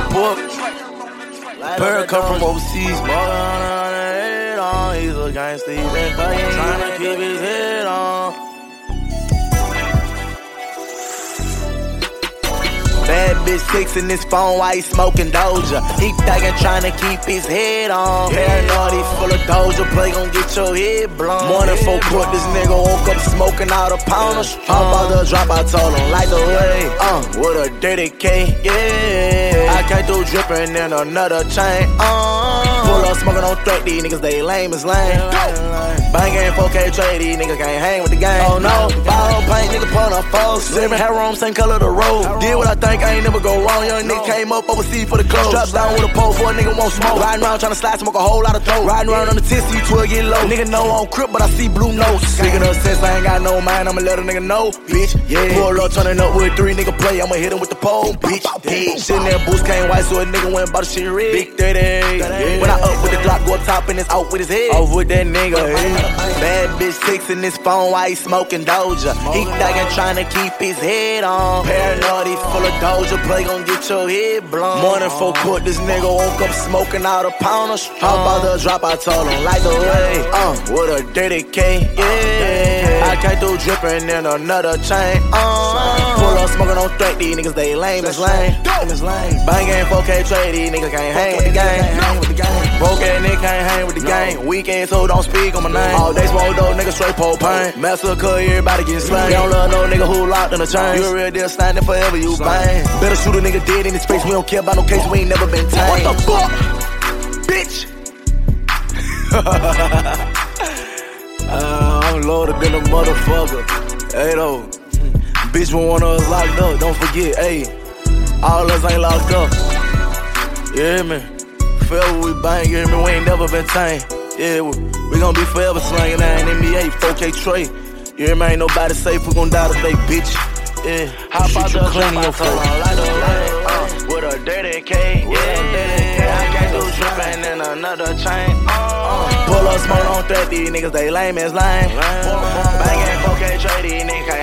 pork. Bird come from overseas, head on. He's a gangster, he been thuggin', tryna keep his head on. Bad bitch texting his phone while he smoking Doja. He thuggin' tryna keep his head on. Paranoid, he full of Doja, play gon' get your head blown. Morning 4 court, this nigga woke up smoking out a pound of strong. I'm about to drop, I told him, light the way. With a dirty K, yeah. I came through drippin' in another chain, Pull up smoking on threat, these niggas, they lame as lame. Bangin' 4K trade, these niggas can't hang with the gang. Oh no, ball paint, nigga put on 4-7. Hair on, same color the road. Did what I think, I ain't never go wrong. Young nigga came up overseas for the clothes. Strapped down with a pole for a nigga won't smoke. Riding around tryna slide, smoke a whole lot of throat. Riding around on the 10, see 12 get low. Nigga know I'm crip, but I see blue nose. Speaking of sense, I ain't got no mind, I'ma let a nigga know, bitch. Yeah, pull up, turning up with 3 nigga play, I'ma hit him with the pole, bitch. Yeah. Sitting there, boots came white, so a nigga went and bought the shit red. Big 30. Yeah. When I up with the Glock, go up top and it's out with his head. Off with that nigga. Yeah. Bad bitch texting his phone while he smoking Doja. He thuggin' tryna keep his head on. Paranoid, he full of Doja, play gon' get your head blown. Morning 4 court, this nigga woke up smoking out a pound of strong. I'm about to drop, I told him, light the way. With a dirty K, yeah. I came through drippin' in another chain, Pull up smoking on threat, these niggas, they lame as lame. Bangin' 4K trade, these niggas can't hang with the gang. Broke ass nigga can't hang with the gang. Weekend, so don't speak on my name. All day smoke dope, nigga straight propane. Massacre, everybody get slain. They don't love no nigga who locked in the chain. You a real deal, standing forever, you bang. Better shoot a nigga dead in his face. We don't care about no case, we ain't never been tamed. What the fuck, bitch? I'm loaded than a motherfucker. Hey though, bitch, when one of us locked up, don't forget, hey, all of us ain't locked up. You hear me? Forever we bang, you hear me? We ain't never been tamed. Yeah, we gon' be forever slanging that NBA, 4K Trey. You hear me? Ain't nobody safe, we gon' die today, bitch. Yeah, how about the clean your phone? With a dirty K, yeah. I can't do trippin' in another chain. Pull up smoke on 30, niggas, they lame as lame. Bangin' 4K trade, these niggas